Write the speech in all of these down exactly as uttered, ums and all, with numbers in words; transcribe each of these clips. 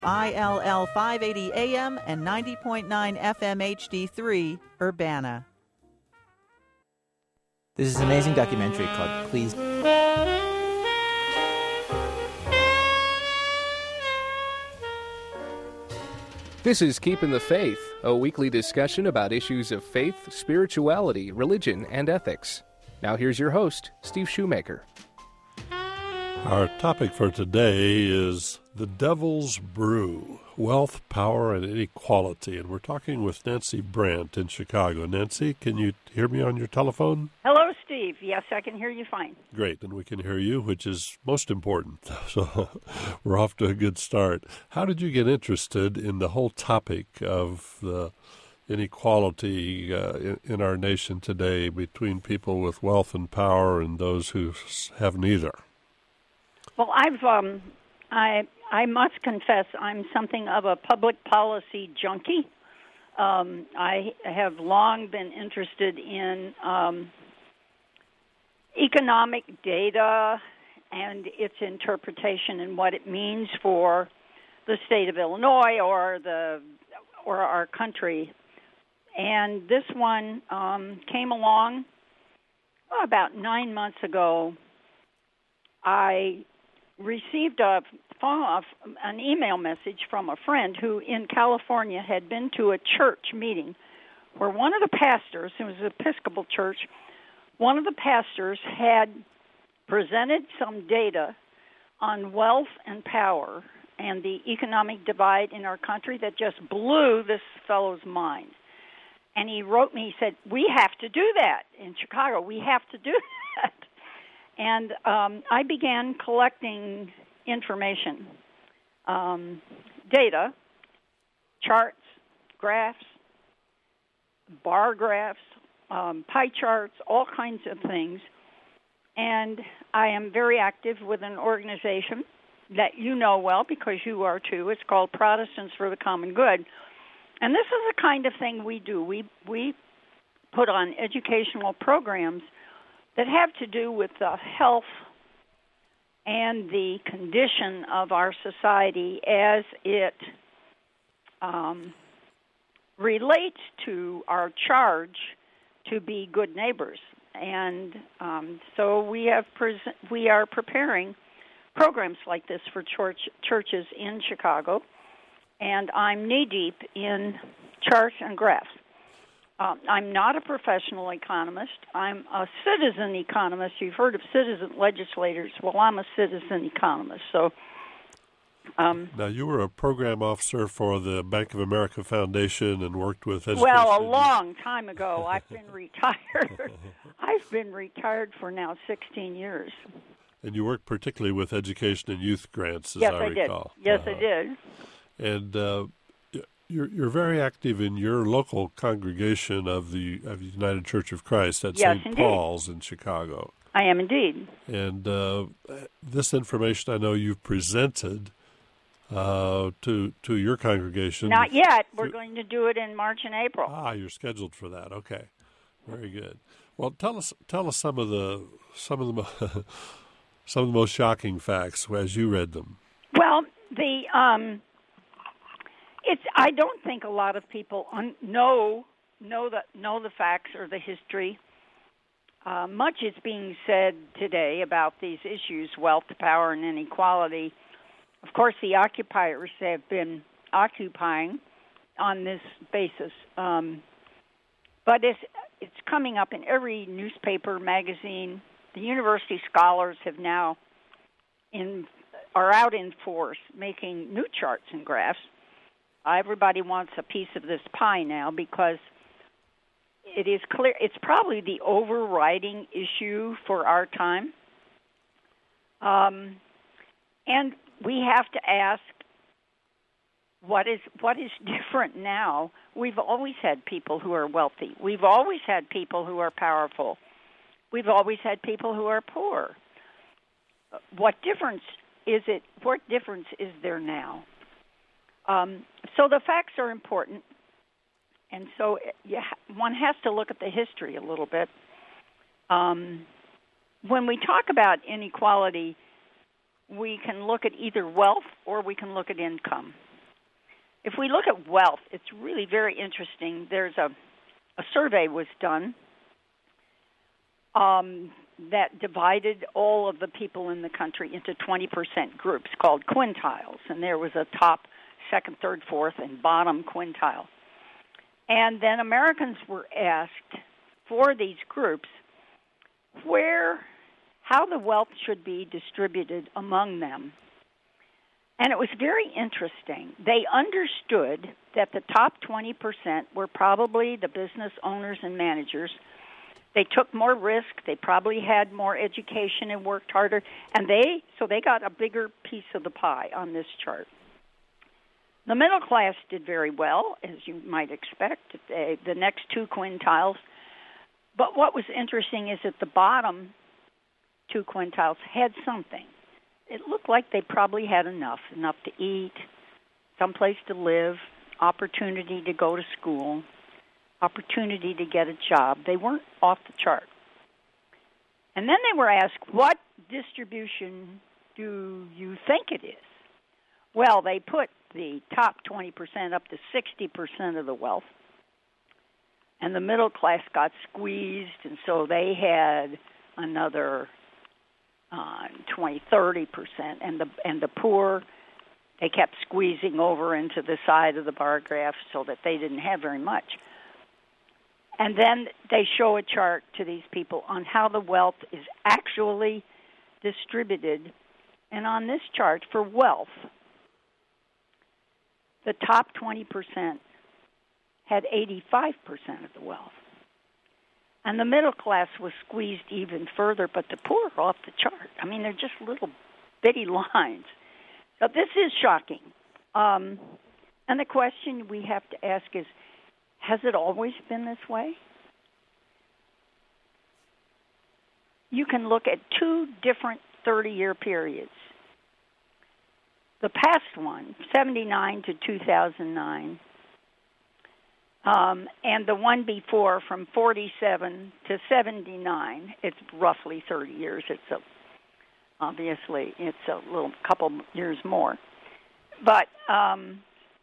I L L five eighty A M and ninety point nine F M H D three, Urbana. This is an amazing documentary called Please. This is Keeping the Faith, a weekly discussion about issues of faith, spirituality, religion, and ethics. Now here's your host, Steve Shoemaker. Our topic for today is the Devil's Brew, Wealth, Power, and Inequality. And we're talking with Nancy Brandt in Chicago. Nancy, can you hear me on your telephone? Hello, Steve. Yes, I can hear you fine. Great, and we can hear you, which is most important. So we're off to a good start. How did you get interested in the whole topic of the inequality uh, in, in our nation today between people with wealth and power and those who have neither? Well, I've um, I I must confess I'm something of a public policy junkie. Um, I have long been interested in um, economic data and its interpretation and what it means for the state of Illinois or the or our country. And this one um, came along oh, about nine months ago. I received a phone, an email message from a friend who in California had been to a church meeting where one of the pastors, it was an Episcopal church, one of the pastors had presented some data on wealth and power and the economic divide in our country that just blew this fellow's mind. And he wrote me, he said, we have to do that in Chicago. We have to do that. And um, I began collecting information, um, data, charts, graphs, bar graphs, um, pie charts, all kinds of things. And I am very active with an organization that you know well because you are too. It's called Protestants for the Common Good. And this is the kind of thing we do. We, we put on educational programs that have to do with the health and the condition of our society as it um, relates to our charge to be good neighbors. And um, so we have pres- we are preparing programs like this for church churches in Chicago, and I'm knee-deep in charts and graphs. Um, I'm not a professional economist. I'm a citizen economist. You've heard of citizen legislators. Well, I'm a citizen economist. So, um, now, you were a program officer for the Bank of America Foundation and worked with education. Well, a long time ago. I've been retired. I've been retired for now sixteen years. And you worked particularly with education and youth grants, as yes, I, I recall. Did. Yes, uh-huh. I did. And uh, You're, you're very active in your local congregation of the of the United Church of Christ at yes, Saint indeed. Paul's in Chicago. I am indeed. And uh, this information I know you've presented uh, to to your congregation. Not yet. We're going to do it in March and April. Ah, you're scheduled for that. Okay, very good. Well, tell us tell us some of the some of the mo- some of the most shocking facts as you read them. Well, the. Um, It's. I don't think a lot of people un- know know the know the facts or the history. Uh, much is being said today about these issues: wealth, power, and inequality. Of course, the occupiers have been occupying on this basis, um, but it's it's coming up in every newspaper, magazine. The university scholars have now in are out in force making new charts and graphs. Everybody wants a piece of this pie now because it is clear it's probably the overriding issue for our time. Um, and we have to ask, what is what is different now? We've always had people who are wealthy. We've always had people who are powerful. We've always had people who are poor. What difference is it? What difference is there now? Um, so the facts are important, and so you ha- one has to look at the history a little bit. Um, when we talk about inequality, we can look at either wealth or we can look at income. if we look at wealth, it's really very interesting. There's a, a survey was done um, that divided all of the people in the country into twenty percent groups called quintiles, and there was a top, second, third, fourth, and bottom quintile. And then Americans were asked for these groups where, how the wealth should be distributed among them. And it was very interesting. They understood that the top twenty percent were probably the business owners and managers. They took more risk. They probably had more education and worked harder. And they, so they got a bigger piece of the pie on this chart. The middle class did very well, as you might expect, the, the next two quintiles. But what was interesting is that the bottom two quintiles had something. It looked like they probably had enough, enough to eat, someplace to live, opportunity to go to school, opportunity to get a job. They weren't off the chart. And then they were asked, what distribution do you think it is? Well, they put the top twenty percent up to sixty percent of the wealth, and the middle class got squeezed, and so they had another uh, twenty, thirty percent, and the and the poor, they kept squeezing over into the side of the bar graph so that they didn't have very much. And then they show a chart to these people on how the wealth is actually distributed. And on this chart for wealth, the top twenty percent had eighty-five percent of the wealth. And the middle class was squeezed even further, but the poor are off the chart. I mean, they're just little bitty lines. So this is shocking. Um, and the question we have to ask is, has it always been this way? You can look at two different thirty-year periods. The past one, seventy-nine to two thousand nine, um, and the one before from forty-seven to seventy-nine, it's roughly thirty years. It's a, obviously, it's a little couple years more. But um,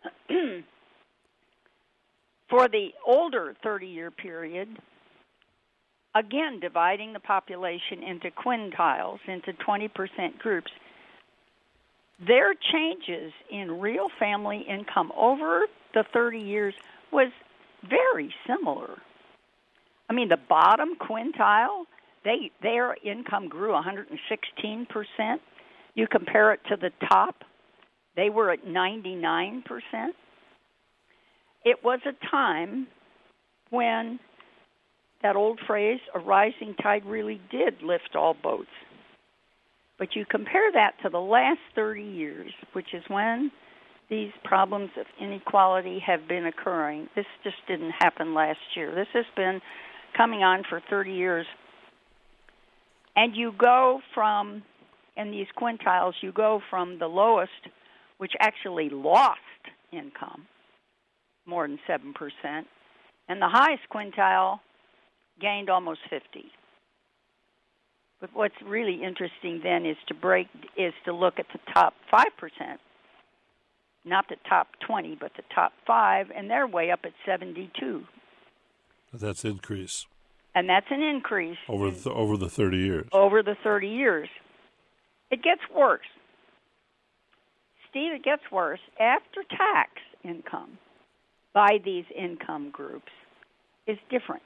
for the older thirty-year period, again, dividing the population into quintiles, into twenty percent groups, their changes in real family income over the thirty years was very similar. I mean, the bottom quintile, they their income grew one hundred sixteen percent. You compare it to the top, they were at ninety-nine percent. It was a time when that old phrase, a rising tide, really did lift all boats. But you compare that to the last thirty years, which is when these problems of inequality have been occurring. This just didn't happen last year. This has been coming on for thirty years. And you go from, in these quintiles, you go from the lowest, which actually lost income, more than seven percent, and the highest quintile gained almost fifty. But what's really interesting then is to break is to look at the top five percent, not the top twenty, but the top five, and they're way up at seventy-two. That's increase. And that's an increase over the, over the thirty years. Over the thirty years, it gets worse. Steve, it gets worse. After tax income by these income groups is different.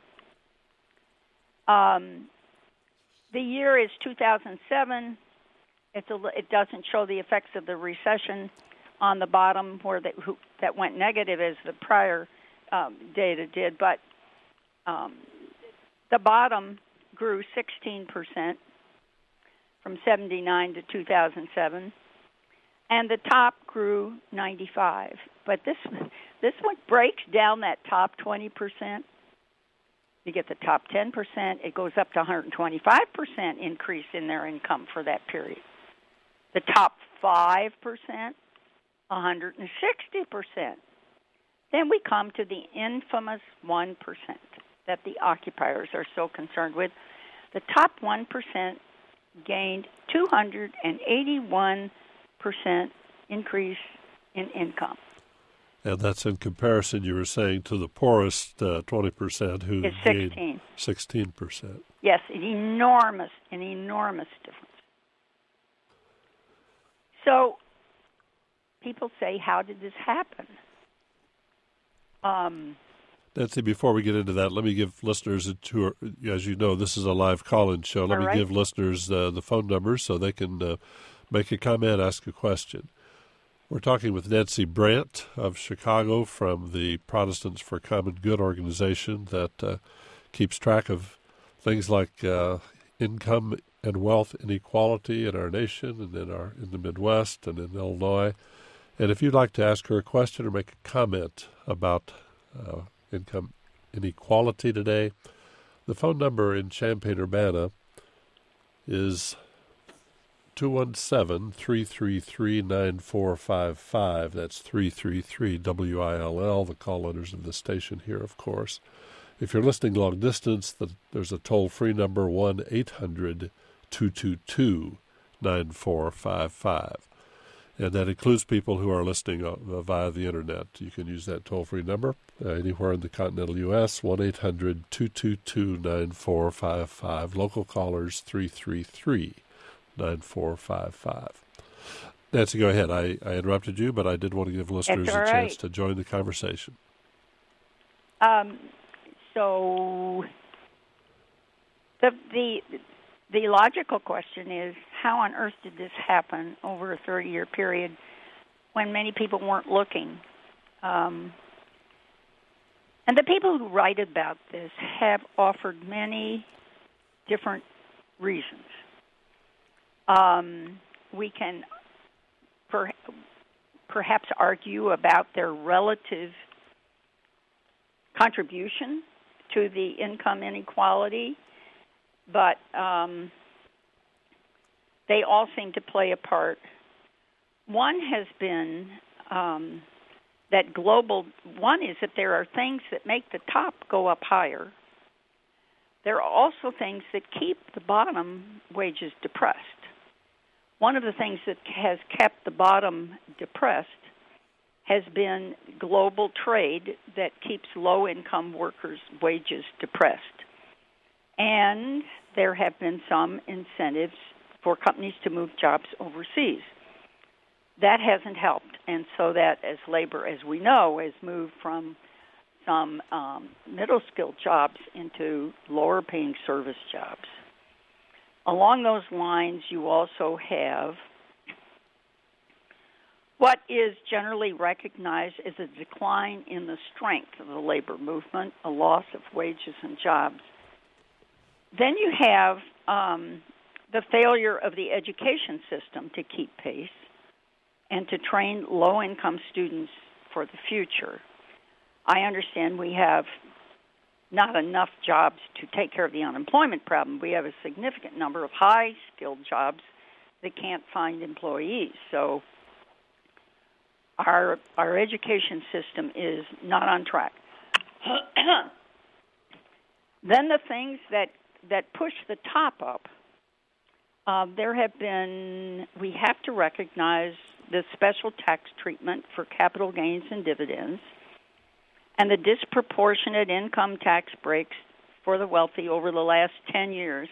Um. The year is two thousand seven. It's a, it doesn't show the effects of the recession on the bottom where they, who, that went negative as the prior um, data did, but um, the bottom grew sixteen percent from seventy-nine to two thousand seven, and the top grew ninety-five. But this this one breaks down that top twenty percent. You get the top ten percent, it goes up to one hundred twenty-five percent increase in their income for that period. The top five percent, one hundred sixty percent. Then we come to the infamous one percent that the occupiers are so concerned with. The top one percent gained two hundred eighty-one percent increase in income. And that's in comparison, you were saying, to the poorest uh, twenty percent who It's gained sixteen. sixteen percent. Yes, an enormous, an enormous difference. So people say, how did this happen? Um, Nancy, before we get into that, let me give listeners a tour. As you know, this is a live call-in show. Let All me right. give listeners uh, the phone numbers so they can uh, make a comment, ask a question. We're talking with Nancy Brandt of Chicago from the Protestants for Common Good organization that uh, keeps track of things like uh, income and wealth inequality in our nation and in our in the Midwest and in Illinois. And if you'd like to ask her a question or make a comment about uh, income inequality today, the phone number in Champaign-Urbana is two one seven, three three three, nine four five five. That's three three three W I L L, the call letters of the station here, of course. If you're listening long distance, the, there's a toll-free number, one eight hundred, two two two, nine four five five. And that includes people who are listening uh, via the Internet. You can use that toll-free number uh, anywhere in the continental U S, one eight hundred, two two two, nine four five five. Local callers, three three three, nine four five five. Nancy, go ahead. I, I interrupted you, but I did want to give listeners a all chance right. to join the conversation. Um, so the the the logical question is, how on earth did this happen over a thirty-year period when many people weren't looking? Um, and the people who write about this have offered many different reasons. Um, we can per, perhaps argue about their relative contribution to the income inequality, but um, they all seem to play a part. One has been um, that global, one is that there are things that make the top go up higher. There are also things that keep the bottom wages depressed. One of the things that has kept the bottom depressed has been global trade that keeps low-income workers' wages depressed. And there have been some incentives for companies to move jobs overseas. That hasn't helped, and so that as labor, as we know, has moved from some um, middle-skilled jobs into lower-paying service jobs. Along those lines, you also have what is generally recognized as a decline in the strength of the labor movement, a loss of wages and jobs. Then you have um, the failure of the education system to keep pace and to train low-income students for the future. I understand we have not enough jobs to take care of the unemployment problem. We have a significant number of high-skilled jobs that can't find employees. So our our education system is not on track. Then the things that, that push the top up, uh, there have been, we have to recognize the special tax treatment for capital gains and dividends, and the disproportionate income tax breaks for the wealthy over the last ten years.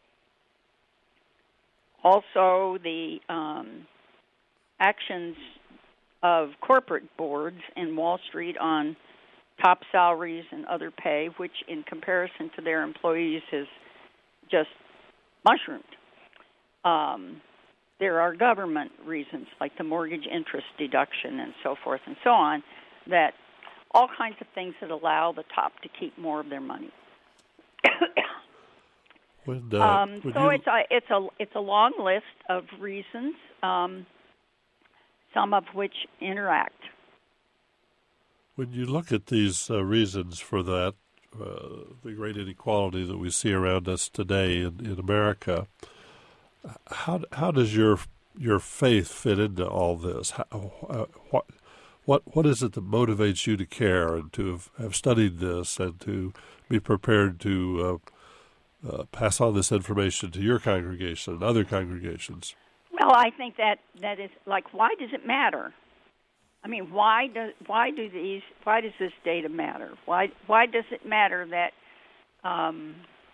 Also, the um, actions of corporate boards in Wall Street on top salaries and other pay, which in comparison to their employees has just mushroomed. Um, there are government reasons like the mortgage interest deduction and so forth and so on, that all kinds of things that allow the top to keep more of their money. When, uh, um, when so you... it's a it's a it's a long list of reasons, um, some of which interact. When you look at these uh, reasons for that, uh, the great inequality that we see around us today in, in America, how how does your your faith fit into all this? How, uh, what what what is it that motivates you to care and to have, have studied this and to be prepared to uh, uh, pass on this information to your congregation and other congregations? Well, I think that that is like, why does it matter? I mean, why does why do these why does this data matter? Why why does it matter that um,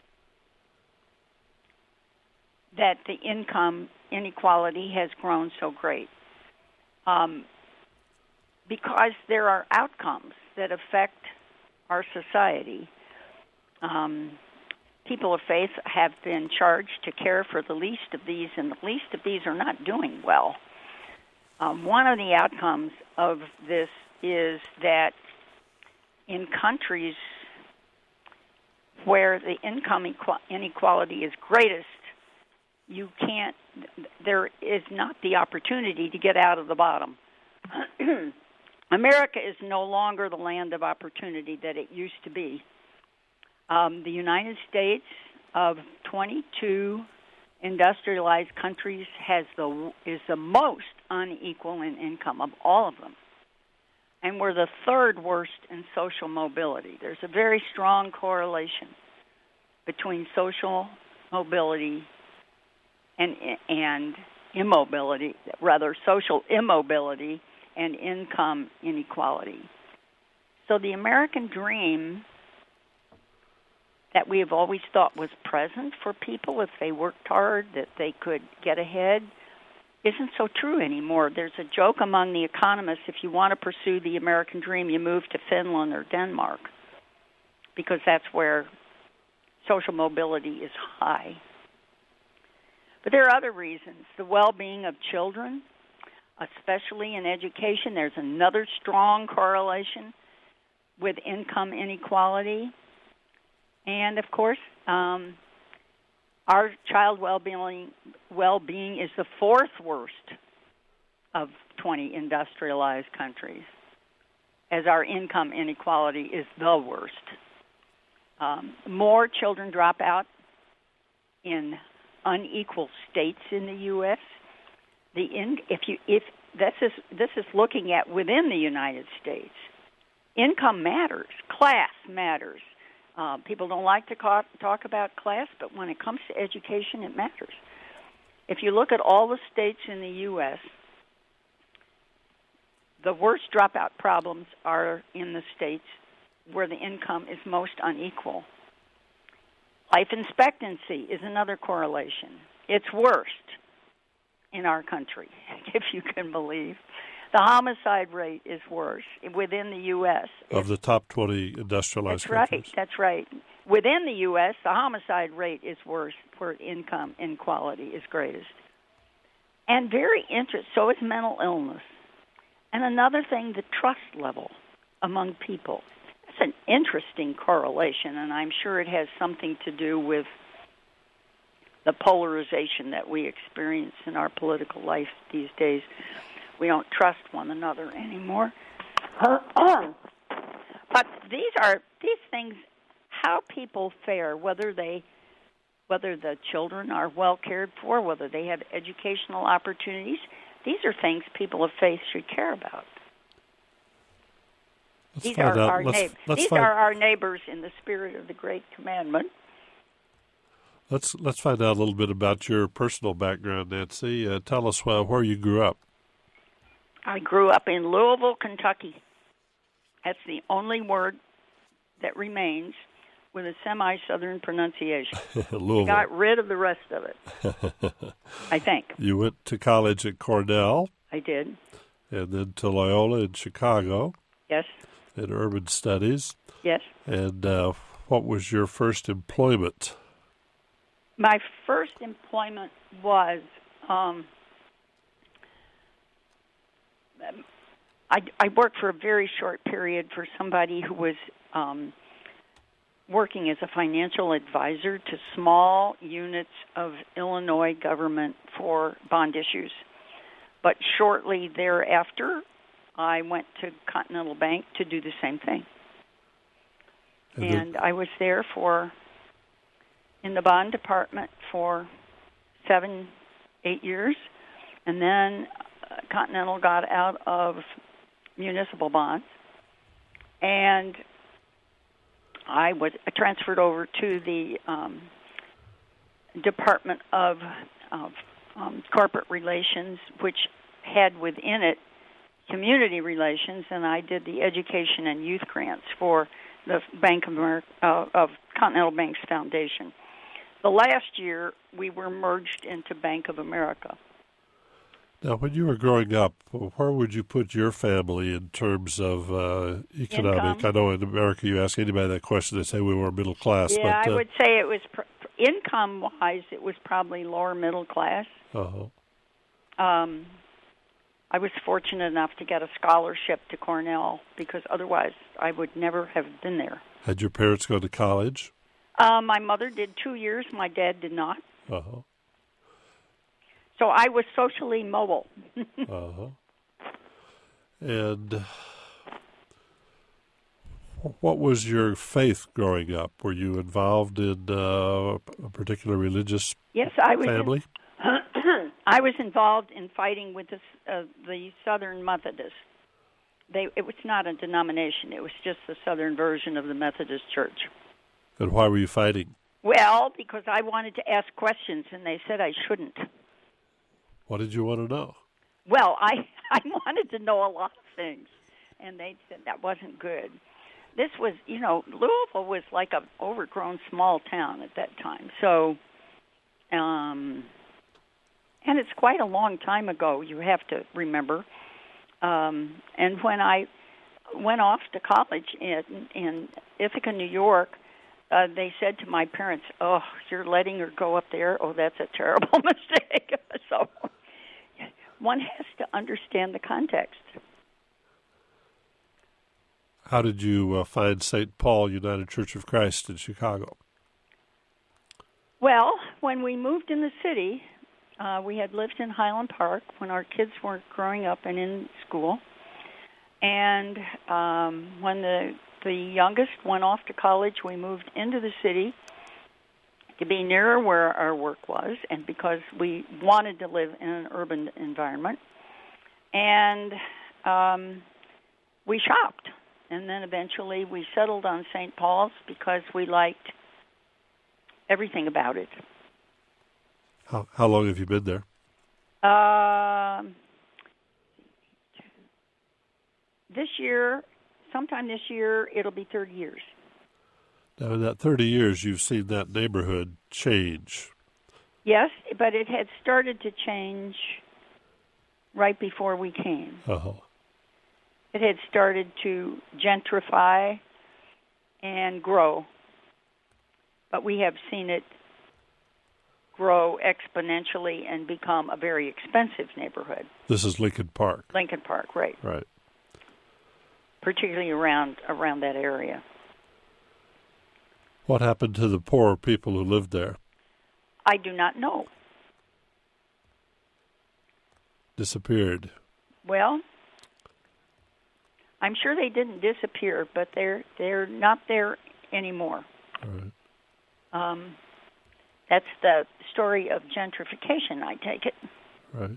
that the income inequality has grown so great? Um, because there are outcomes that affect our society. Um, people of faith have been charged to care for the least of these, and the least of these are not doing well. Um, one of the outcomes of this is that in countries where the income inequality is greatest, you can't, there is not the opportunity to get out of the bottom. America is no longer the land of opportunity that it used to be. Um, the United States, of twenty-two industrialized countries, has the is the most unequal in income of all of them. And we're the third worst in social mobility. There's a very strong correlation between social mobility and and immobility, rather social immobility and income inequality. So the American dream that we have always thought was present for people if they worked hard, that they could get ahead, isn't so true anymore. There's a joke among the economists, if you want to pursue the American dream, you move to Finland or Denmark, because that's where social mobility is high. But there are other reasons. The well-being of children, especially in education, there's another strong correlation with income inequality. And, of course, um, our child well-being, well-being is the fourth worst of twenty industrialized countries, as our income inequality is the worst. Um, more children drop out in unequal states in the U S The in, if you if this is this is looking at within the United States, income matters, class matters. Uh, people don't like to talk, talk about class, but when it comes to education, it matters. If you look at all the states in the U S, the worst dropout problems are in the states where the income is most unequal. Life expectancy is another correlation. It's worst in our country, if you can believe. The homicide rate is worse within the U S Of the top twenty industrialized that's right, countries. That's right. Within the U S, the homicide rate is worse where income inequality is greatest. And very interesting, so is mental illness. And another thing, the trust level among people. That's an interesting correlation, and I'm sure it has something to do with the polarization that we experience in our political life these days. We don't trust one another anymore. But these are these things, how people fare, whether they, whether the children are well cared for, whether they have educational opportunities. These are things people of faith should care about. Let's these find are out. our let's, neighbors. let's These find, are our neighbors in the spirit of the Great Commandment. Let's let's find out a little bit about your personal background, Nancy. Uh, tell us uh, where you grew up. I grew up in Louisville, Kentucky. That's the only word that remains with a semi-southern pronunciation. Louisville. Got rid of the rest of it, I think. You went to college at Cornell. I did. And then to Loyola in Chicago. Yes. In urban studies. Yes. And uh, what was your first employment? My first employment was... Um, I, I worked for a very short period for somebody who was um, working as a financial advisor to small units of Illinois government for bond issues. But shortly thereafter, I went to Continental Bank to do the same thing. And, and I was there for, in the bond department for seven, eight years. And then Continental got out of municipal bonds, and I was transferred over to the um, Department of, of um, Corporate Relations, which had within it community relations, and I did the education and youth grants for the Bank of America, uh, of Continental Banks Foundation. The last year, we were merged into Bank of America. Now, when you were growing up, where would you put your family in terms of uh, economic? Income. I know in America, you ask anybody that question, they say we were middle class. Yeah, but, uh, I would say it was, pr- income-wise, it was probably lower middle class. Uh-huh. Um, I was fortunate enough to get a scholarship to Cornell because otherwise I would never have been there. Had your parents gone to college? Uh, my mother did two years. My dad did not. Uh-huh. So I was socially mobile. uh-huh. And what was your faith growing up? Were you involved in uh, a particular religious yes, I was family? In, I was involved in fighting with the, uh, the Southern Methodists. They, it was not a denomination. It was just the Southern version of the Methodist Church. And why were you fighting? Well, because I wanted to ask questions, and they said I shouldn't. What did you want to know? Well, I, I wanted to know a lot of things, and they said that wasn't good. This was, you know, Louisville was like an overgrown small town at that time. So, um, and it's quite a long time ago, you have to remember. Um, and when I went off to college in, in Ithaca, New York, uh, they said to my parents, "Oh, you're letting her go up there? Oh, that's a terrible mistake." So one has to understand the context. How did you uh, find Saint Paul United Church of Christ in Chicago? Well, when we moved in the city, uh, we had lived in Highland Park when our kids were growing up and in school. And um, when the the youngest went off to college, we moved into the city to be nearer where our work was, and because we wanted to live in an urban environment. And um, we shopped. And then eventually we settled on Saint Paul's because we liked everything about it. How, how long have you been there? Uh, this year, sometime this year, it'll be thirty years. Now, in that thirty years, you've seen that neighborhood change. Yes, but it had started to change right before we came. Uh-huh. It had started to gentrify and grow, but we have seen it grow exponentially and become a very expensive neighborhood. This is Lincoln Park. Lincoln Park, right. Right. Particularly around around that area. What happened to the poor people who lived there? I do not know. Disappeared. Well, I'm sure they didn't disappear, but they're they're not there anymore. All right. Um, that's the story of gentrification, I take it. Right.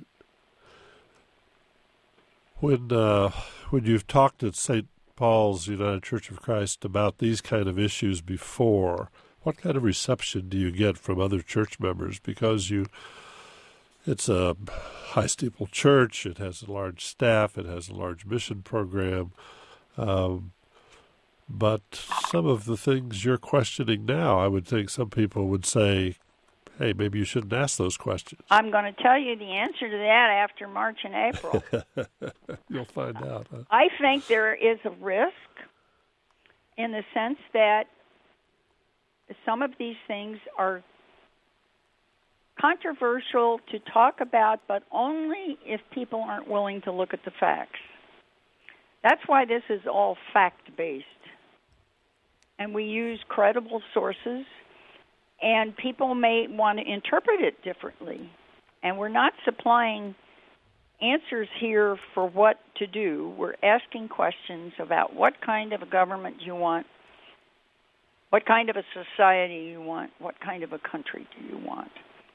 When uh, when you've talked at Saint Paul's United Church of Christ about these kind of issues before, what kind of reception do you get from other church members? Because you, it's a high steeple church, it has a large staff, it has a large mission program, um, but some of the things you're questioning now, I would think some people would say, hey, maybe you shouldn't ask those questions. I'm going to tell you the answer to that after March and April. You'll find out. Huh? I think there is a risk in the sense that some of these things are controversial to talk about, but only if people aren't willing to look at the facts. That's why this is all fact-based. And we use credible sources, and people may want to interpret it differently. And we're not supplying answers here for what to do. We're asking questions about what kind of a government you want, what kind of a society you want, what kind of a country do you want.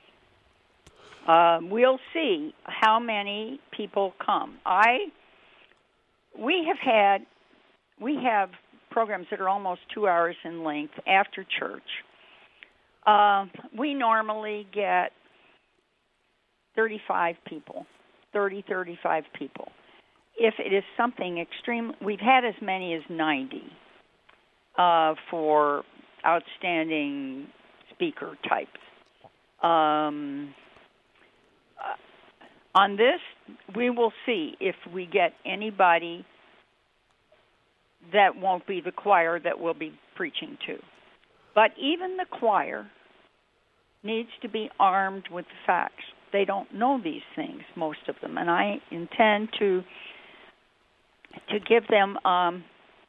Um, we'll see how many people come. I, we have had, we have programs that are almost two hours in length after church. Uh, we normally get thirty-five people, thirty, thirty-five people. if it is something extreme, we've had as many as ninety uh, for outstanding speaker types. Um, uh, on this, we will see if we get anybody that won't be the choir that we'll be preaching to. But even the choir needs to be armed with the facts. They don't know these things, most of them, and I intend to to give them. Um,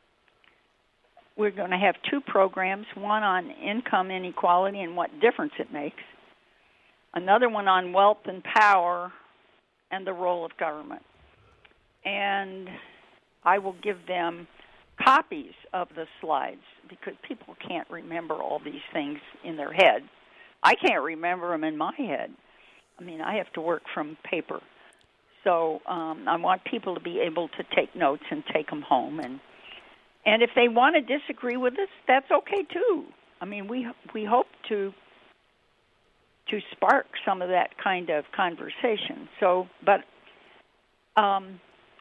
we're going to have two programs: one on income inequality and what difference it makes, another one on wealth and power and the role of government. And I will give them copies of the slides because people can't remember all these things in their head. I can't remember them in my head. I mean, I have to work from paper. So um, I want people to be able to take notes and take them home. And and if they want to disagree with us, that's okay too. I mean, we we hope to to spark some of that kind of conversation. So, but um,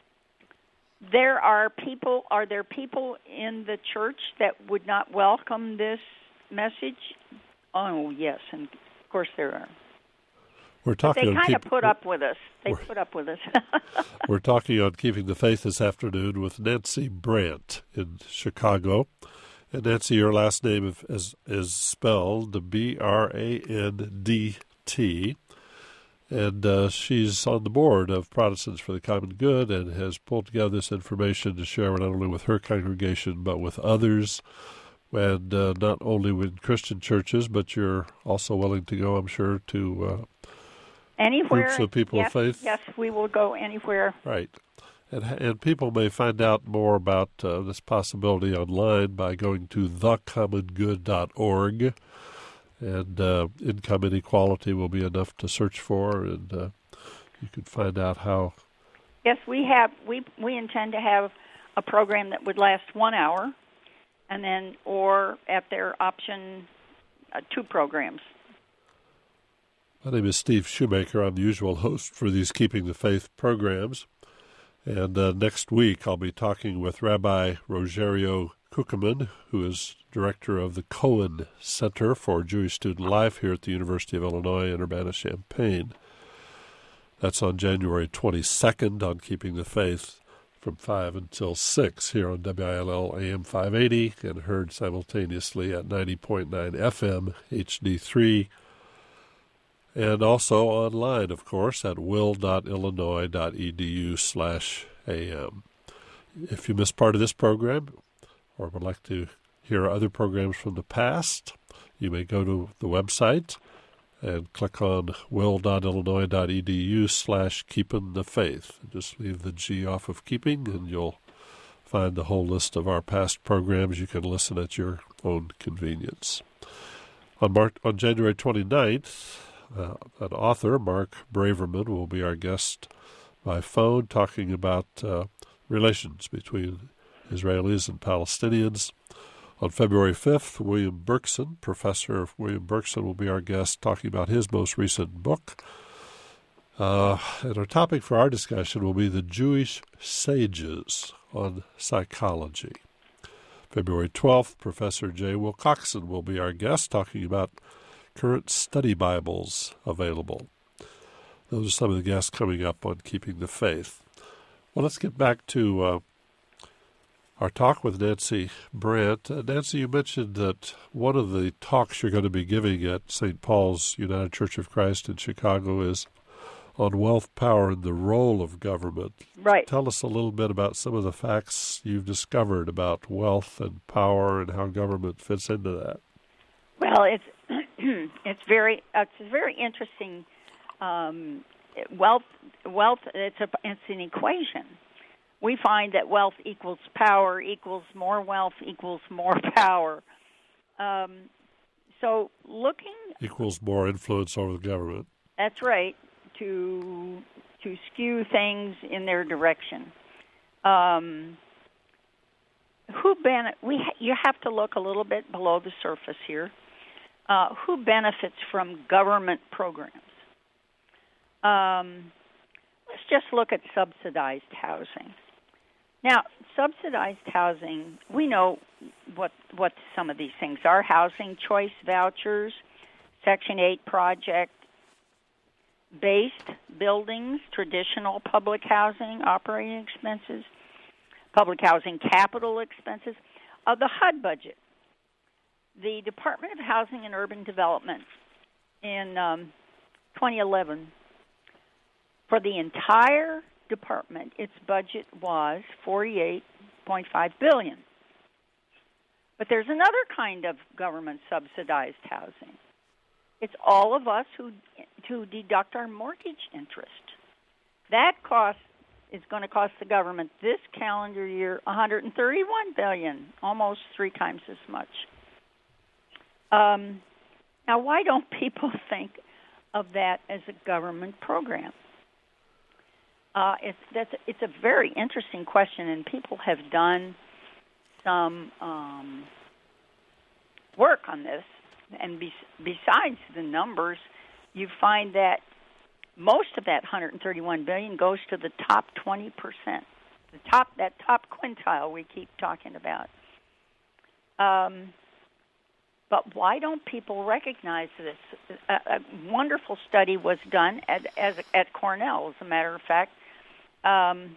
there are people. Are there people in the church that would not welcome this message? Oh, yes, and of course there are. We're talking. They kind keep, of put up with us. They put up with us. We're talking on Keeping the Faith this afternoon with Nancy Brandt in Chicago. And Nancy, your last name is, is spelled B R A N D T. And uh, she's on the board of Protestants for the Common Good and has pulled together this information to share not only with her congregation but with others. And uh, not only with Christian churches, but you're also willing to go, I'm sure, to uh, anywhere. Groups of people yes, of faith. Yes, we will go anywhere. Right. And, and people may find out more about uh, this possibility online by going to the common good dot org. And uh, income inequality will be enough to search for, and uh, you can find out how. Yes, we have. We we intend to have a program that would last one hour. And then, or at their option, uh, two programs. My name is Steve Shoemaker. I'm the usual host for these Keeping the Faith programs. And uh, next week I'll be talking with Rabbi Rogerio Kuckerman, who is director of the Cohen Center for Jewish Student Life here at the University of Illinois in Urbana-Champaign. That's on January twenty-second on Keeping the Faith, from five until six here on W I L L A M five eighty and heard simultaneously at ninety point nine F M H D three, and also online, of course, at will dot illinois dot e d u slash a m. If you missed part of this program or would like to hear other programs from the past, you may go to the website and click on will dot illinois dot e d u slash keeping the faith. Just leave the G off of keeping, and you'll find the whole list of our past programs. You can listen at your own convenience. On, Mar- on January twenty-ninth, uh, an author, Mark Braverman, will be our guest by phone talking about uh, relations between Israelis and Palestinians. On February fifth, William Berkson, Professor of William Berkson, will be our guest talking about his most recent book. Uh, and our topic for our discussion will be the Jewish sages on psychology. February twelfth, Professor J. Wilcoxon will be our guest talking about current study Bibles available. Those are some of the guests coming up on Keeping the Faith. Well, let's get back to Uh, our talk with Nancy Brandt. Uh, Nancy, you mentioned that one of the talks you're going to be giving at Saint Paul's United Church of Christ in Chicago is on wealth, power, and the role of government. Right. Tell us a little bit about some of the facts you've discovered about wealth and power and how government fits into that. Well, it's it's very uh, it's very interesting. Um, wealth wealth it's a it's an equation. We find that wealth equals power equals more wealth equals more power. Um, so looking... Equals more influence over the government. That's right, to to skew things in their direction. Um, who ben- we ha- You have to look a little bit below the surface here. Uh, who benefits from government programs? Um, let's just look at subsidized housing. Now, subsidized housing, we know what what some of these things are: housing choice vouchers, Section eight project based buildings, traditional public housing operating expenses, public housing capital expenses. Uh, the H U D budget, the Department of Housing and Urban Development in um, twenty eleven, for the entire department, its budget was forty-eight point five billion dollars. But there's another kind of government subsidized housing. It's all of us who who deduct our mortgage interest. That cost is going to cost the government this calendar year one hundred thirty-one billion dollars, almost three times as much. Um, now, why don't people think of that as a government program? Uh, it's that's it's a very interesting question, and people have done some um, work on this. And be, besides the numbers, you find that most of that one hundred thirty-one billion dollars goes to the top twenty percent, the top that top quintile we keep talking about. Um, but why don't people recognize this? A, a wonderful study was done at as, at Cornell, as a matter of fact, um,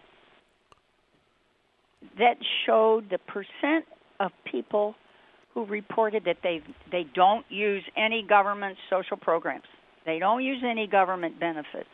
that showed the percent of people who reported that they they don't use any government social programs. They don't use any government benefits.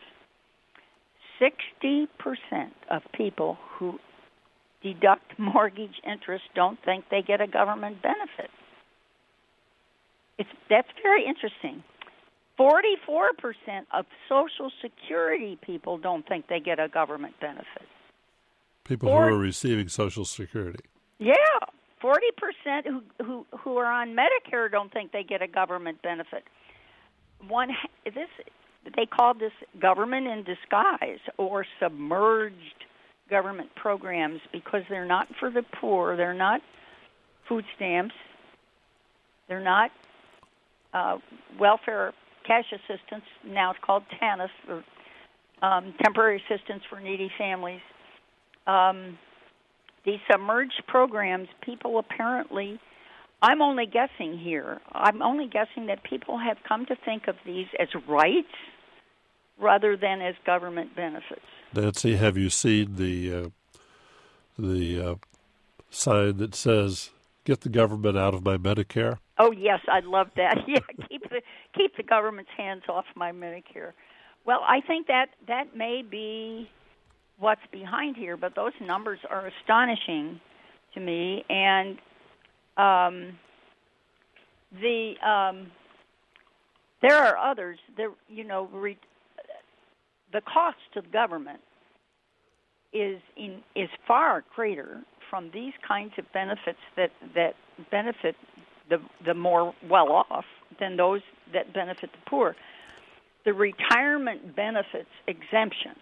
sixty percent of people who deduct mortgage interest don't think they get a government benefit. It's that's very interesting. forty-four percent of Social Security people don't think they get a government benefit. People Or, who are receiving Social Security. Yeah. forty percent who, who who are on Medicare don't think they get a government benefit. One this they call this government in disguise or submerged government programs because they're not for the poor. They're not food stamps. They're not uh, welfare cash assistance. Now it's called TANF, or um, temporary assistance for needy families. Um, These submerged programs, people apparently, I'm only guessing here, I'm only guessing that people have come to think of these as rights rather than as government benefits. Nancy, have you seen the uh, the uh, sign that says, "Get the government out of my Medicare"? Oh, yes, I love that. Yeah, keep the keep the government's hands off my Medicare. Well, I think that that may be what's behind here, but those numbers are astonishing to me. And um, the um, there are others. There, you know, re, the cost to the government is in is far greater from these kinds of benefits that that benefit the the more well off than those that benefit the poor. The retirement benefits exemption.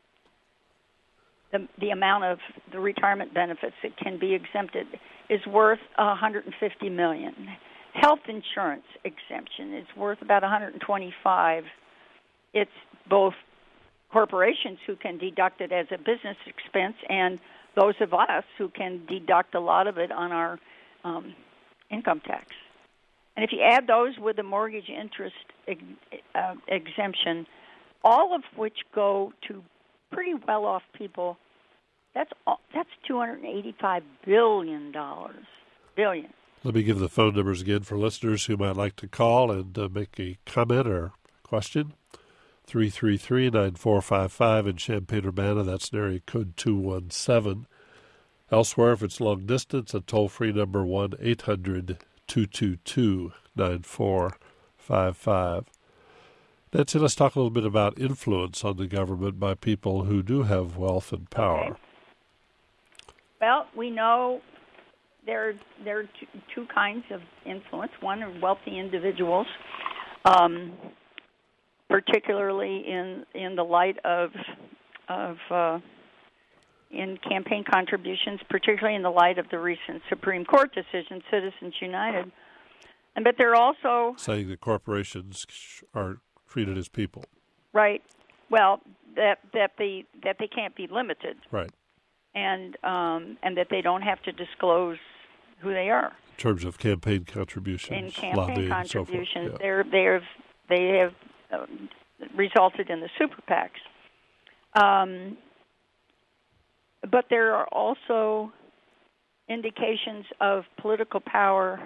The, the amount of the retirement benefits that can be exempted is worth one hundred fifty million dollars. Health insurance exemption is worth about one hundred twenty-five. It's both corporations who can deduct it as a business expense and those of us who can deduct a lot of it on our um, income tax. And if you add those with the mortgage interest ex- uh, exemption, all of which go to pretty well-off people, that's all, that's two hundred eighty-five billion dollars. Billion. Let me give the phone numbers again for listeners who might like to call and uh, make a comment or question. three three three, nine four five five in Champaign-Urbana. That's an area code two one seven. Elsewhere, if it's long distance, a toll-free number one eight hundred two two two nine four five five. Nancy, let's talk a little bit about influence on the government by people who do have wealth and power. Okay. Well, we know there, there are two, two kinds of influence. One are wealthy individuals, um, particularly in in the light of of uh, in campaign contributions, particularly in the light of the recent Supreme Court decision, Citizens United. And but they're also saying that corporations are treated as people. Right. Well, that that they that they can't be limited, right? And um, and that they don't have to disclose who they are in terms of campaign contributions, in campaign lobbying, contributions. and so forth. Yeah. They're they're they have uh, resulted in the super PACs. Um, but there are also indications of political power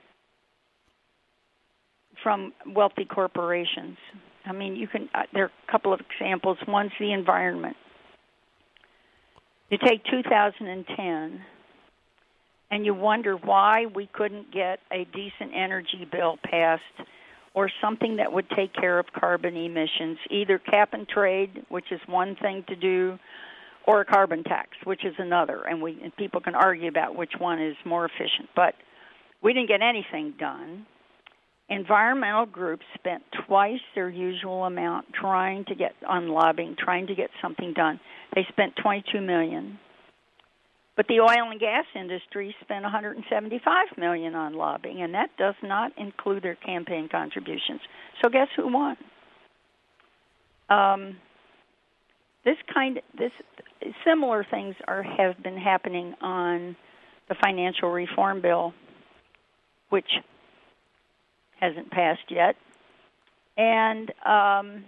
from wealthy corporations. I mean, you can. Uh, there are a couple of examples. One's the environment. You take two thousand ten, and you wonder why we couldn't get a decent energy bill passed, or something that would take care of carbon emissions, either cap and trade, which is one thing to do, or a carbon tax, which is another. And we and people can argue about which one is more efficient. But we didn't get anything done. Environmental groups spent twice their usual amount trying to get on lobbying, trying to get something done. They spent twenty-two million dollars. But the oil and gas industry spent one hundred seventy-five million dollars on lobbying, and that does not include their campaign contributions. So guess who won? Um, this kind, this similar things are have been happening on the financial reform bill, which hasn't passed yet, and um,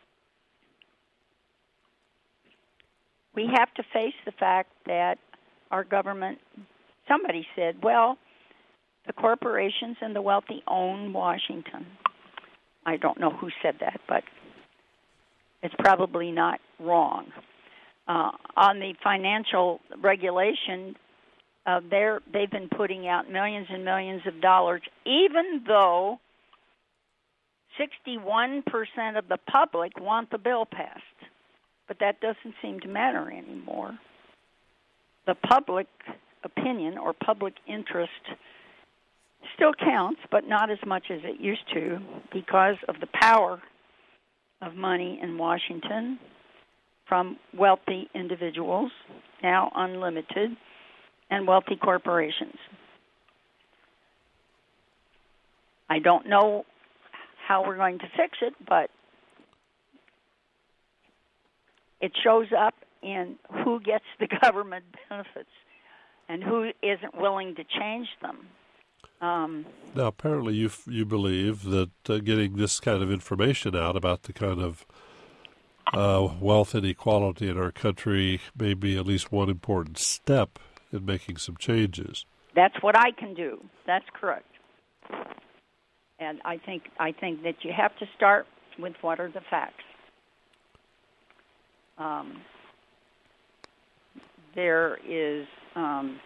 we have to face the fact that our government, somebody said, well, the corporations and the wealthy own Washington. I don't know who said that, but it's probably not wrong. Uh, on the financial regulation, uh, they're, they've been putting out millions and millions of dollars, even though sixty-one percent of the public want the bill passed. But that doesn't seem to matter anymore. The public opinion or public interest still counts, but not as much as it used to because of the power of money in Washington from wealthy individuals, now unlimited, and wealthy corporations. I don't know how we're going to fix it, but it shows up in who gets the government benefits and who isn't willing to change them. Um, now, apparently you f- you believe that uh, getting this kind of information out about the kind of uh, wealth inequality in our country may be at least one important step in making some changes. That's what I can do. That's correct. And I think I think that you have to start with what are the facts. Um, there is um,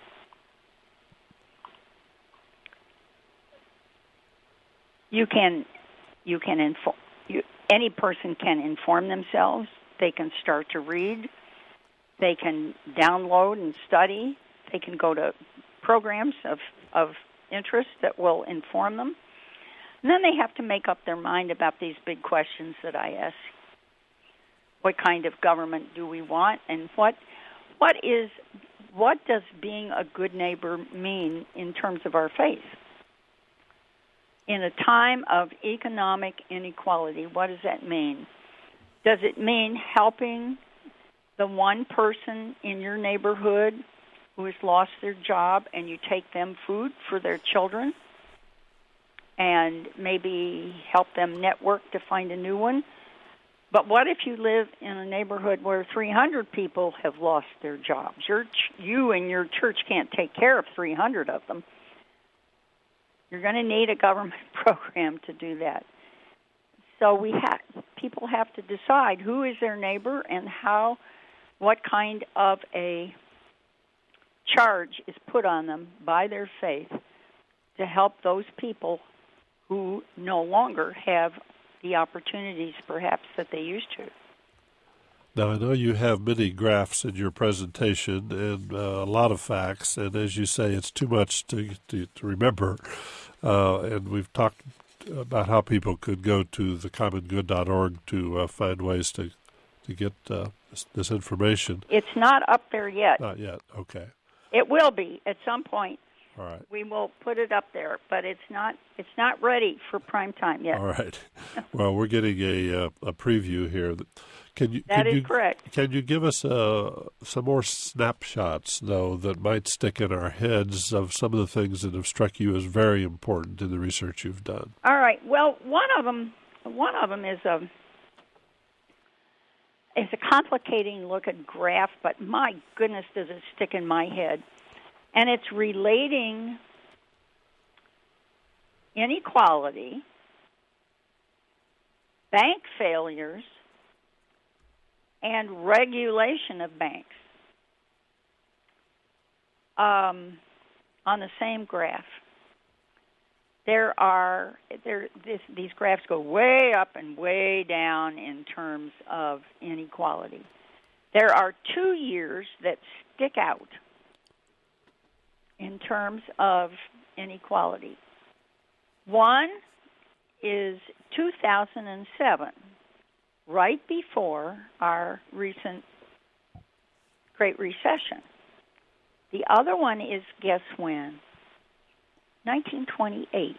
you can you can inform you, any person can inform themselves. They can start to read. They can download and study. They can go to programs of of interest that will inform them. And then they have to make up their mind about these big questions that I ask. What kind of government do we want, and what what is what does being a good neighbor mean in terms of our faith? In a time of economic inequality, what does that mean? Does it mean helping the one person in your neighborhood who has lost their job and you take them food for their children and maybe help them network to find a new one? But what if you live in a neighborhood where three hundred people have lost their jobs? Your ch- you and your church can't take care of three hundred of them. You're going to need a government program to do that. So we have people have to decide who is their neighbor and how, what kind of a charge is put on them by their faith to help those people who no longer have the opportunities, perhaps, that they used to. Now, I know you have many graphs in your presentation and uh, a lot of facts, and as you say, it's too much to to, to remember. Uh, and we've talked about how people could go to the common good dot org to uh, find ways to to get uh, this, this information. It's not up there yet. Not yet. Okay. It will be at some point. All right. We will put it up there, but it's not it's not ready for prime time yet. All right. Well, we're getting a uh, a preview here. Can you, That can is you, correct. Can you give us uh, some more snapshots, though, that might stick in our heads of some of the things that have struck you as very important in the research you've done? All right. Well, one of them, one of them is a is a complicating looking graph, but my goodness, does it stick in my head? And it's relating inequality, bank failures, and regulation of banks um, on the same graph. There are there this, these graphs go way up and way down in terms of inequality. There are two years that stick out in terms of inequality. One is two thousand seven, right before our recent Great Recession. The other one is, guess when? nineteen twenty-eight.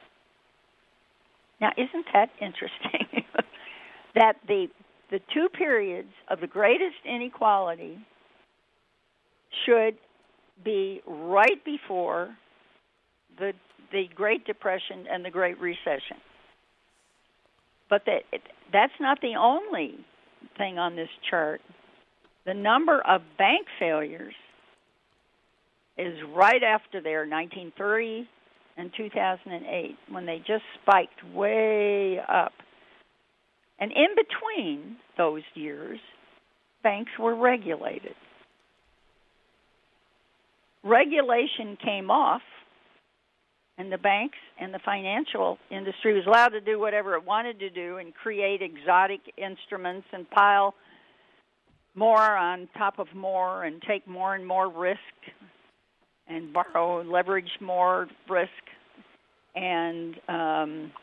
Now, isn't that interesting? that the the two periods of the greatest inequality should be right before the the Great Depression and the Great Recession. But that that's not the only thing on this chart. The number of bank failures is right after there, nineteen thirty and two thousand eight, when they just spiked way up. And in between those years, banks were regulated. Regulation came off, and the banks and the financial industry was allowed to do whatever it wanted to do and create exotic instruments and pile more on top of more and take more and more risk and borrow, leverage more risk. And um,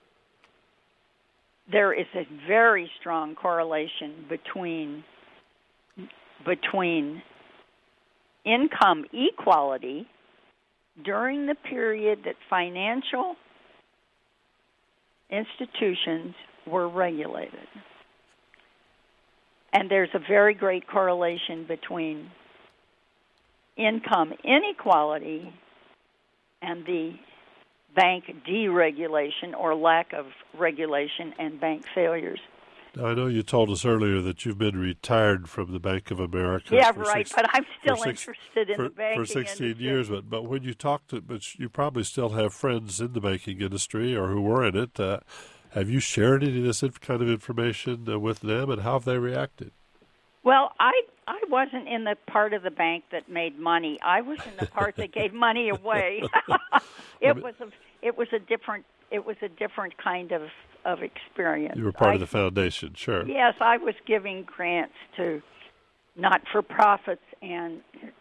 there is a very strong correlation between between income equality during the period that financial institutions were regulated. And there's a very great correlation between income inequality and the bank deregulation or lack of regulation and bank failures. Now, I know you told us earlier that you've been retired from the Bank of America. Yeah, for right, six, but I'm still six, interested in for, the banking for sixteen industry. years. But but when you talk to, but you probably still have friends in the banking industry or who were in it. Uh, have you shared any of this kind of information uh, with them, and how have they reacted? Well, I I wasn't in the part of the bank that made money. I was in the part that gave money away. it was a it was a different it was a different kind of. of experience. You were part I, of the foundation, sure. Yes, I was giving grants to not-for-profits, and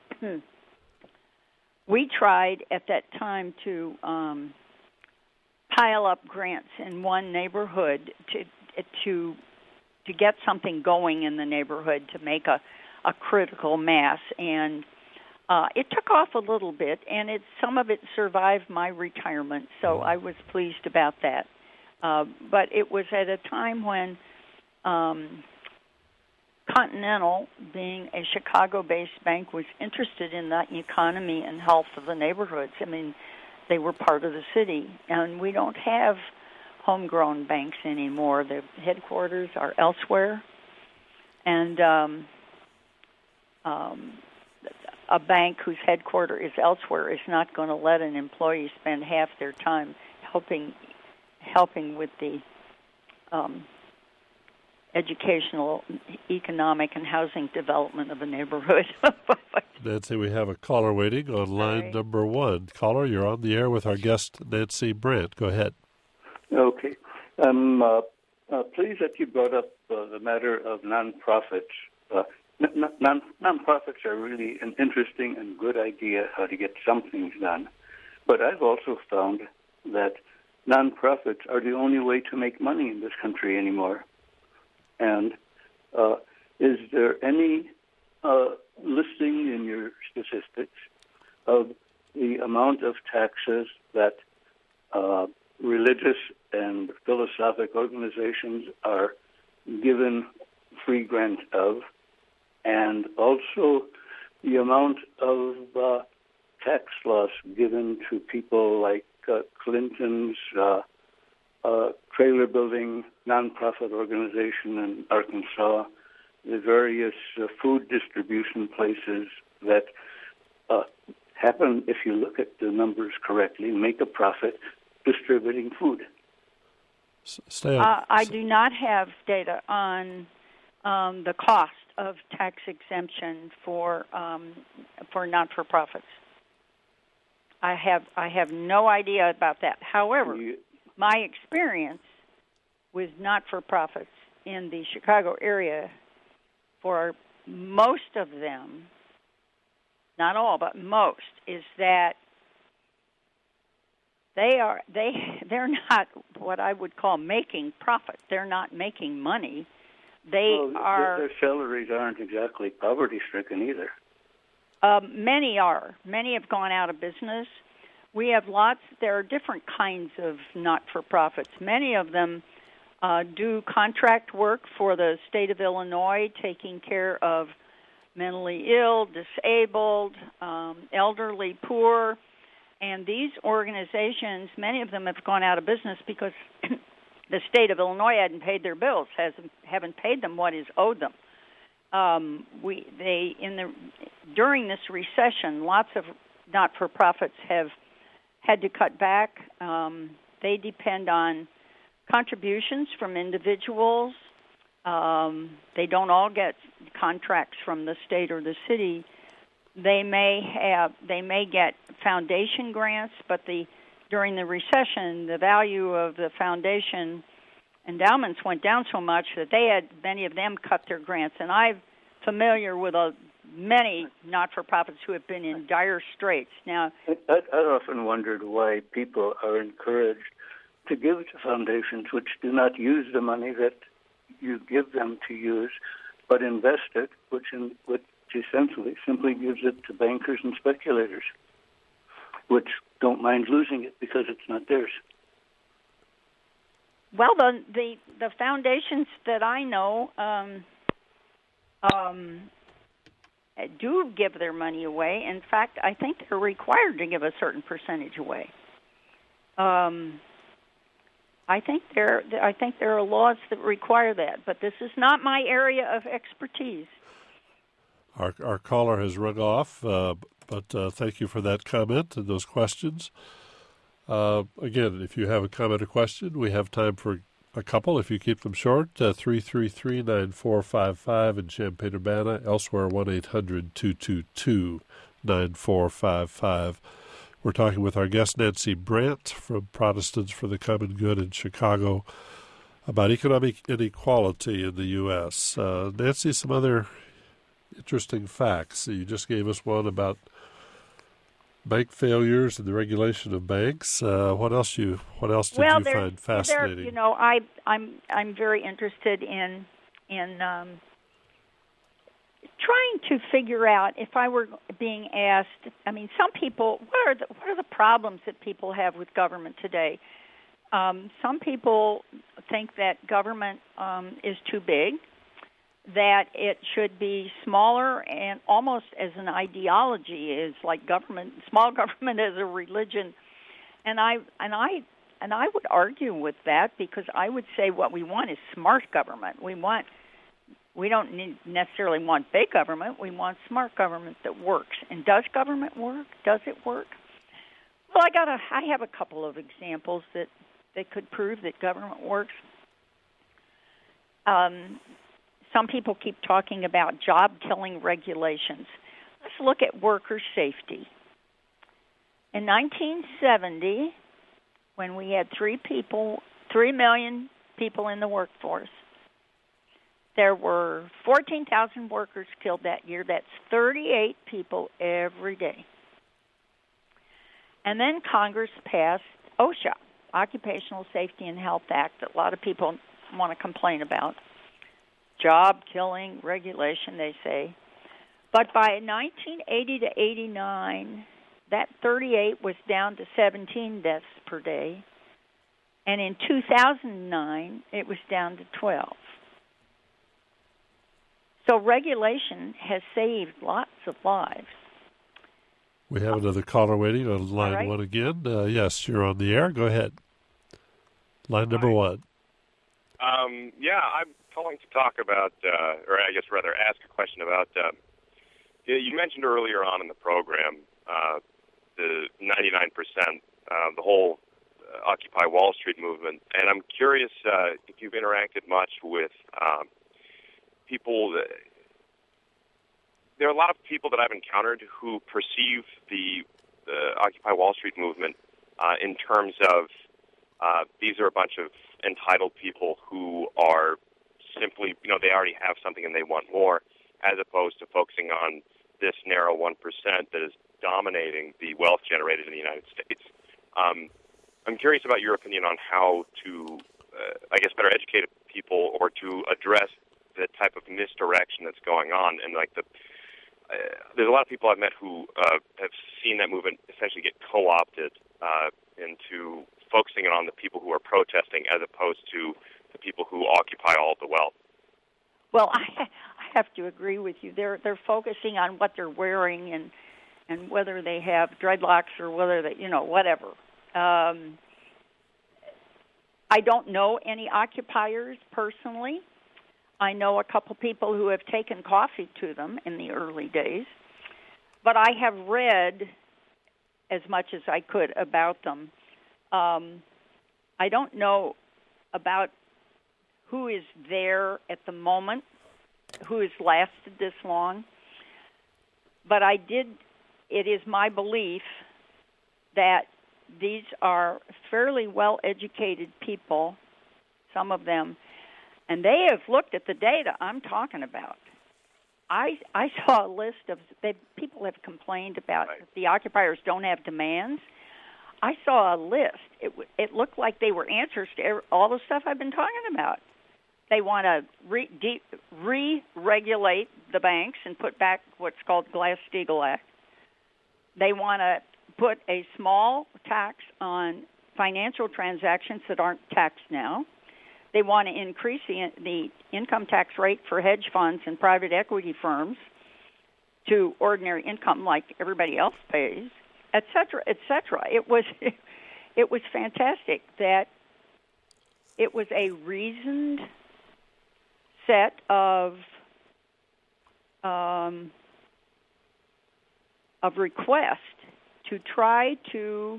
we tried at that time to um, pile up grants in one neighborhood to to to get something going in the neighborhood to make a, a critical mass, and uh, it took off a little bit, and it some of it survived my retirement, so I was pleased about that. Uh, but it was at a time when um, Continental, being a Chicago-based bank, was interested in the economy and health of the neighborhoods. I mean, they were part of the city, and we don't have homegrown banks anymore. The headquarters are elsewhere, and um, um, a bank whose headquarters is elsewhere is not going to let an employee spend half their time helping helping with the um, educational, economic, and housing development of a neighborhood. Nancy, we have a caller waiting on line right. number one. Caller, you're on the air with our guest, Nancy Brandt. Go ahead. Okay. Um, uh, uh, pleased that you brought up uh, the matter of nonprofits. Uh, non, non, nonprofits are really an interesting and good idea how to get some things done. But I've also found that nonprofits are the only way to make money in this country anymore. And uh, is there any uh, listing in your statistics of the amount of taxes that uh, religious and philosophic organizations are given free grant of, and also the amount of uh, tax loss given to people like uh, Clinton's uh, uh, trailer building nonprofit organization in Arkansas, the various uh, food distribution places that uh, happen, if you look at the numbers correctly, make a profit distributing food. Stay on. Uh, I do not have data on um, the cost of tax exemption for um, for not-for-profits. I have I have no idea about that. However, my experience with not-for-profits in the Chicago area, for most of them, not all, but most, is that they are they they're not what I would call making profit. They're not making money. They well, are. Their salaries aren't exactly poverty-stricken either. Um, many are. Many have gone out of business. We have lots. There are different kinds of not-for-profits. Many of them uh, do contract work for the state of Illinois, taking care of mentally ill, disabled, um, elderly, poor. And these organizations, many of them have gone out of business because the state of Illinois hadn't paid their bills, hasn't haven't paid them what is owed them. Um, we they in the during this recession, lots of not-for-profits have had to cut back. Um, they depend on contributions from individuals. Um, they don't all get contracts from the state or the city. They may have they may get foundation grants, but the during the recession, the value of the foundation endowments went down so much that they had many of them cut their grants. And I'm familiar with a, many not-for-profits who have been in dire straits. Now, I, I often wondered why people are encouraged to give to foundations which do not use the money that you give them to use, but invest it, which, in, which essentially simply gives it to bankers and speculators, which don't mind losing it because it's not theirs. Well, the the, the foundations that I know um, um, do give their money away. In fact, I think they're required to give a certain percentage away. Um, I think there I think there are laws that require that, but this is not my area of expertise. Our our caller has rung off, uh, but uh, thank you for that comment and those questions. Uh, again, if you have a comment or question, we have time for a couple. If you keep them short, uh, three three three, nine four five five in Champaign-Urbana. Elsewhere, one eight hundred, two two two, nine four five five. We're talking with our guest, Nancy Brandt from Protestants for the Common Good in Chicago, about economic inequality in the U S Uh, Nancy, some other interesting facts. You just gave us one about bank failures and the regulation of banks. Uh, what else you? What else did well, you find fascinating? There, you know, I, I'm I'm very interested in in um, trying to figure out if I were being asked. I mean, some people. What are the what are the problems that people have with government today? Um, some people think that government um, is too big, that it should be smaller, and almost as an ideology is like government, small government as a religion. And I and I and I would argue with that, because I would say what we want is smart government. We want we don't need necessarily want big government. We want smart government that works. And does government work? Does it work? Well, I got a I have a couple of examples that that could prove that government works. Um. Some people keep talking about job-killing regulations. Let's look at worker safety. In nineteen seventy, when we had three people, three million people in the workforce, there were fourteen thousand workers killed that year. That's thirty-eight people every day. And then Congress passed OSHA, Occupational Safety and Health Act, that a lot of people want to complain about. Job-killing regulation, they say. But by nineteen eighty to eighty-nine, that thirty-eight was down to seventeen deaths per day. And in two thousand nine, it was down to twelve. So regulation has saved lots of lives. We have another caller waiting on line right. one again. Uh, yes, you're on the air. Go ahead. Line number Hi. one. Um, yeah, I'm calling to talk about, uh, or I guess rather ask a question about, uh, you mentioned earlier on in the program uh, the ninety-nine percent, uh, the whole uh, Occupy Wall Street movement, and I'm curious uh, if you've interacted much with um, people. That, there are a lot of people that I've encountered who perceive the, the Occupy Wall Street movement uh, in terms of uh, these are a bunch of entitled people who are simply, you know, they already have something and they want more, as opposed to focusing on this narrow one percent that is dominating the wealth generated in the United States. Um, I'm curious about your opinion on how to, uh, I guess, better educate people or to address the type of misdirection that's going on. And like the, uh, there's a lot of people I've met who uh, have seen that movement essentially get co-opted uh, into focusing on the people who are protesting as opposed to the people who occupy all of the wealth. Well, I, I have to agree with you. They're they're focusing on what they're wearing and and whether they have dreadlocks or whether they, you know, whatever. Um, I don't know any occupiers personally. I know a couple people who have taken coffee to them in the early days, but I have read as much as I could about them. Um, I don't know about who is there at the moment, who has lasted this long, but I did, it is my belief that these are fairly well-educated people, some of them, and they have looked at the data I'm talking about. I I saw a list of, they, people have complained about Right. the occupiers don't have demands. I saw a list. It it looked like they were answers to every, all the stuff I've been talking about. They want to re, de, re-regulate the banks and put back what's called Glass-Steagall Act. They want to put a small tax on financial transactions that aren't taxed now. They want to increase the, the income tax rate for hedge funds and private equity firms to ordinary income like everybody else pays, et cetera, et cetera. It was, it was fantastic that it was a reasoned set of um, of requests to try to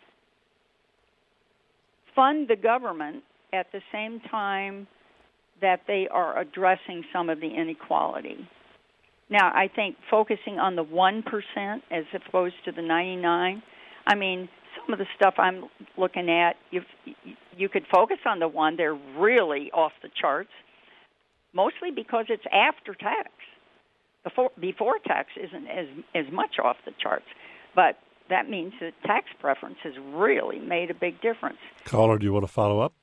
fund the government at the same time that they are addressing some of the inequality. Now, I think focusing on the one percent as opposed to the ninety-nine, I mean, some of the stuff I'm looking at, you you could focus on the one. They're really off the charts, mostly because it's after tax. Before, before tax isn't as, as much off the charts. But that means that tax preference has really made a big difference. Caller, do you want to follow up?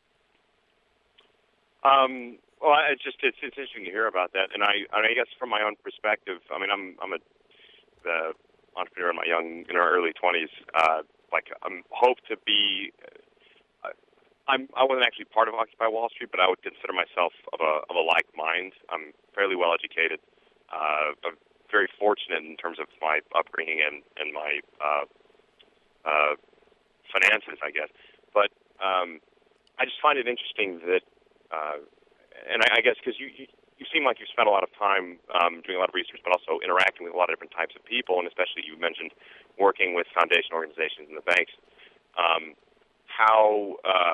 Um, well, I just it's, it's interesting to hear about that, and I I guess from my own perspective, I mean, I'm I'm a the entrepreneur in my young in our early twenties. Uh, like I'm hope to be. Uh, I'm I wasn't actually part of Occupy Wall Street, but I would consider myself of a of a like mind. I'm fairly well educated. Uh, I'm very fortunate in terms of my upbringing and and my uh, uh, finances, I guess. But um, I just find it interesting that. Uh, and I, I guess because you, you you seem like you've spent a lot of time um, doing a lot of research, but also interacting with a lot of different types of people, and especially you mentioned working with foundation organizations and the banks. Um, how uh,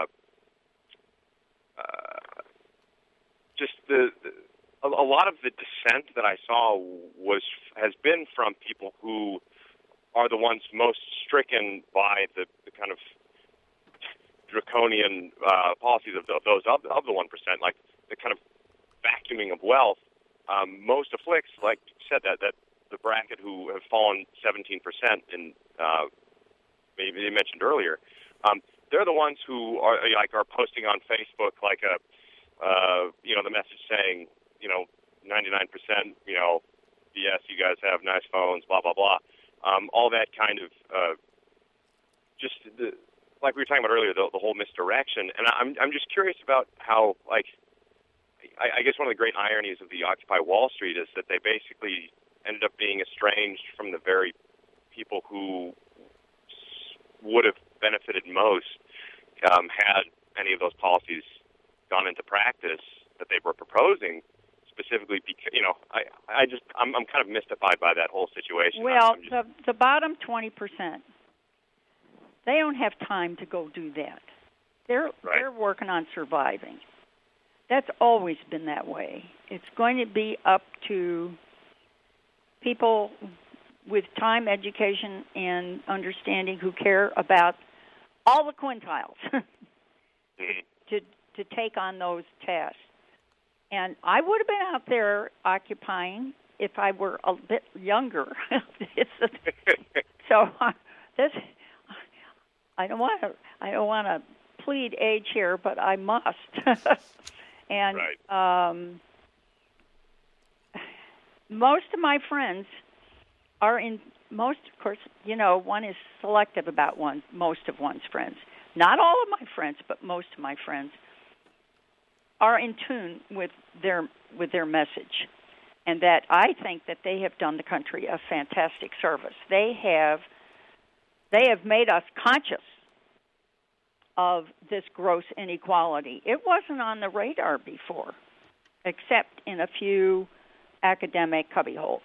uh, just the, the a, a lot of the dissent that I saw was has been from people who are the ones most stricken by the, the kind of draconian uh, policies of, the, of those of, of the one percent, like the kind of vacuuming of wealth, um, most afflicts, like you said, that that the bracket who have fallen seventeen percent, in uh, maybe they mentioned earlier. Um, they're the ones who are like are posting on Facebook like a uh, you know the message saying you know ninety-nine percent you know yes you guys have nice phones, blah blah blah, um, all that kind of uh, just the. Like we were talking about earlier, the, the whole misdirection, and I'm I'm just curious about how, like, I, I guess one of the great ironies of the Occupy Wall Street is that they basically ended up being estranged from the very people who would have benefited most um, had any of those policies gone into practice that they were proposing, specifically because, you know, I, I just, I'm, I'm kind of mystified by that whole situation. Well, just... the, the bottom twenty percent, they don't have time to go do that. They're, right. they're working on surviving. That's always been that way. It's going to be up to people with time, education, and understanding who care about all the quintiles to to take on those tasks. And I would have been out there occupying if I were a bit younger. it's a, so uh, this I don't want to I don't want to plead age here, but I must. and right. um, most of my friends are in most, of course, you know, one is selective about one, most of one's friends. Not all of my friends, but most of my friends are in tune with their with their message, and that I think that they have done the country a fantastic service. They have they have made us conscious of this gross inequality. It wasn't on the radar before, except in a few academic cubbyholes.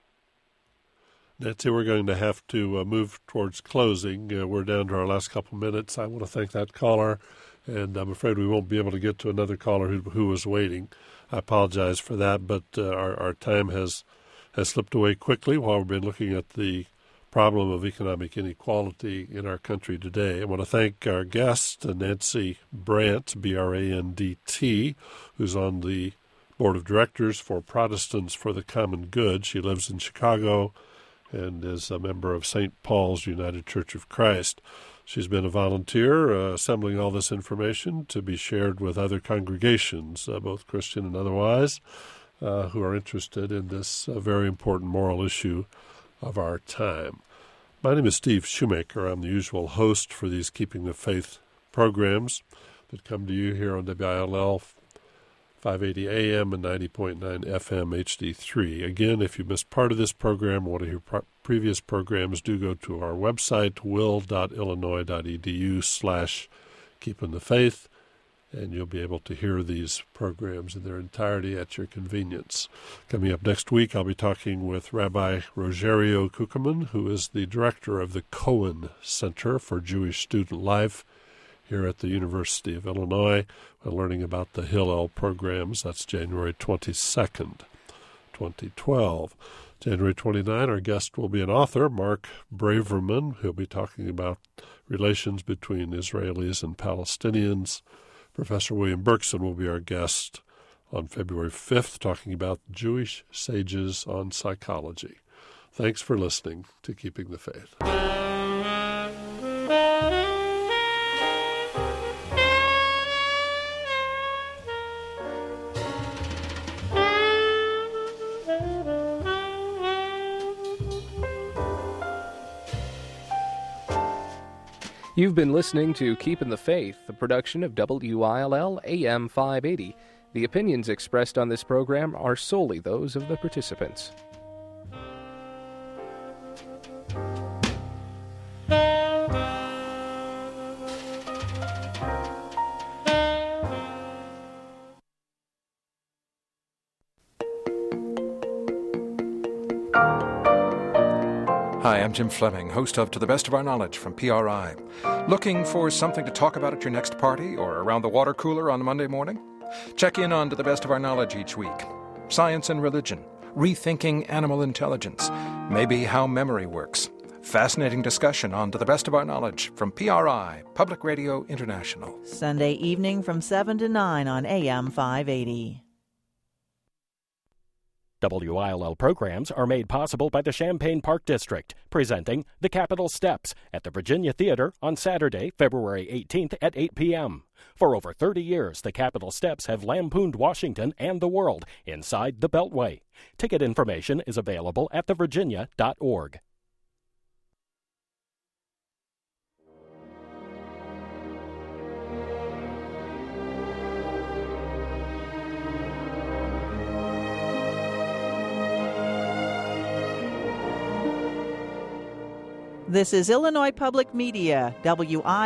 Nancy, we're going to have to uh, move towards closing. Uh, we're down to our last couple minutes. I want to thank that caller, and I'm afraid we won't be able to get to another caller who, who was waiting. I apologize for that, but uh, our, our time has, has slipped away quickly while we've been looking at the problem of economic inequality in our country today. I want to thank our guest, Nancy Brandt, B R A N D T, who's on the Board of Directors for Protestants for the Common Good. She lives in Chicago and is a member of Saint Paul's United Church of Christ. She's been a volunteer uh, assembling all this information to be shared with other congregations, uh, both Christian and otherwise, uh, who are interested in this uh, very important moral issue of our time. My name is Steve Shoemaker. I'm the usual host for these Keeping the Faith programs that come to you here on W I L L five eighty A M and ninety point nine F M H D three. Again, if you missed part of this program or want to hear pro- previous programs, do go to our website, will.illinois.edu slash keeping the faith, and you'll be able to hear these programs in their entirety at your convenience. Coming up next week, I'll be talking with Rabbi Rogerio Kuckerman, who is the director of the Cohen Center for Jewish Student Life here at the University of Illinois. We're learning about the Hillel programs. That's January twenty-second, twenty twelve. January twenty-ninth, our guest will be an author, Mark Braverman. He'll be talking about relations between Israelis and Palestinians. Professor William Berkson will be our guest on February fifth, talking about Jewish sages on psychology. Thanks for listening to Keeping the Faith. You've been listening to Keeping the Faith, a production of W I L L A M five eighty. The opinions expressed on this program are solely those of the participants. Hi, I'm Jim Fleming, host of To the Best of Our Knowledge from P R I. Looking for something to talk about at your next party or around the water cooler on Monday morning? Check in on To the Best of Our Knowledge each week. Science and religion, rethinking animal intelligence, maybe how memory works. Fascinating discussion on To the Best of Our Knowledge from P R I, Public Radio International. Sunday evening from seven to nine on A M five eighty. W I L L programs are made possible by the Champaign Park District, presenting The Capitol Steps at the Virginia Theater on Saturday, February eighteenth at eight p.m. For over thirty years, the Capitol Steps have lampooned Washington and the world inside the Beltway. Ticket information is available at the virginia dot org. This is Illinois Public Media, W I